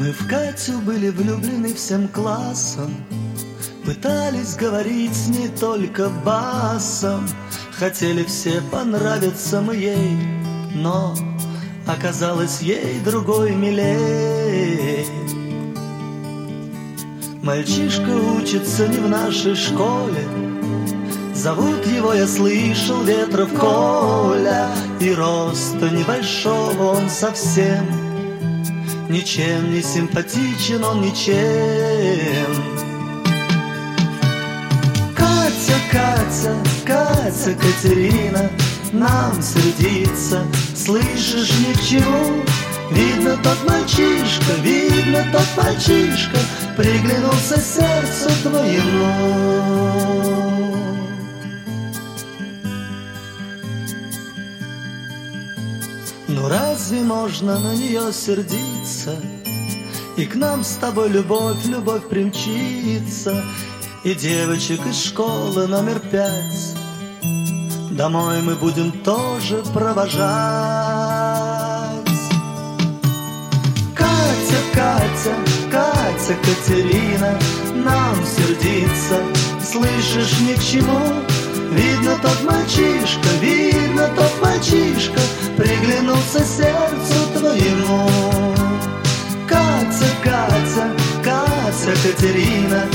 Мы в Катю были влюблены всем классом, пытались говорить с ней только басом. Хотели все понравиться мы ей, но оказалось ей другой милей. Мальчишка учится не в нашей школе, зовут его, я слышал, Ветров Коля. И роста небольшого он совсем, ничем не симпатичен он, ничем. Катя, Катя, Катя, Катерина нам сердится, слышишь, ни к чему. Видно, тот мальчишка, приглянулся сердцу твоему. Ну разве можно на нее сердиться? И к нам с тобой любовь, любовь примчится. И девочек из школы номер 5 домой мы будем тоже провожать. Катя, Катя, Катя, Катерина нам сердится, слышишь, ни к чему. Видно, тот мальчишка, приглянулся сердцу твоему. Катя, Катя, Катя, Катерина